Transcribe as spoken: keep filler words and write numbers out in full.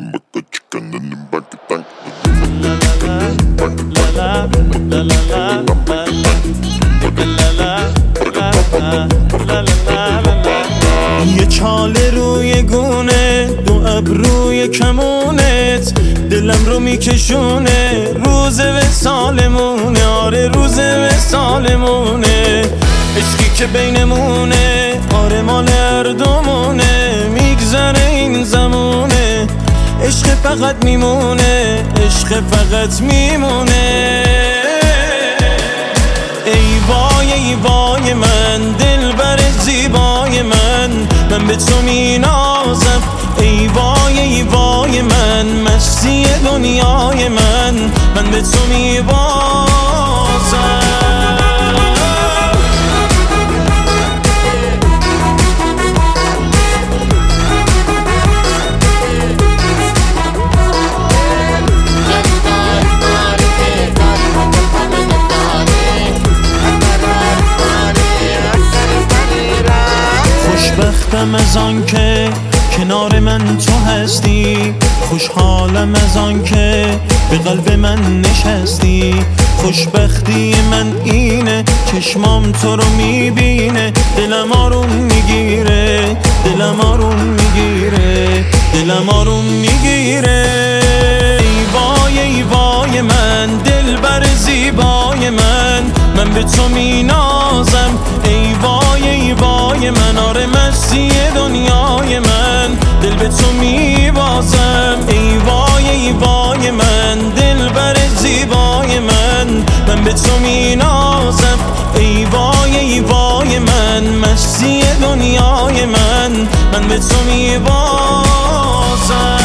یه چاله روی گونه، دو ابروی کمونت، دلم رو میکشونه، روز وصالمونه، آره روز وصالمونه، عشقی که بینمونه، آره مال هر دومونه، میگذره این زمونه، عشق فقط میمونه، عشق فقط میمونه. ای وای ای وای من، دلبر زیبای من، من به تو مینازم. ای وای ای وای من، مستی دنیای من، من به تو میبازم. خوشبختم از آن که کنار من تو هستی، خوشحالم از آن که به قلب من نشستی. خوشبختی من اینه چشمام تو رو میبینه، دلم آروم میگیره، دلم آروم میگیره، دلم آروم میگیره. ای وای ای وای من، دلبر زیبای من، من به تو مینازم. ای وای ای وای من، آره مستی دنیای من، دل به تو میبازم. ای وای ای وای من، دلبر زیبای من، من به تو مینازم. ای وای ای وای من، مستی دنیای من، من به تو میبازم.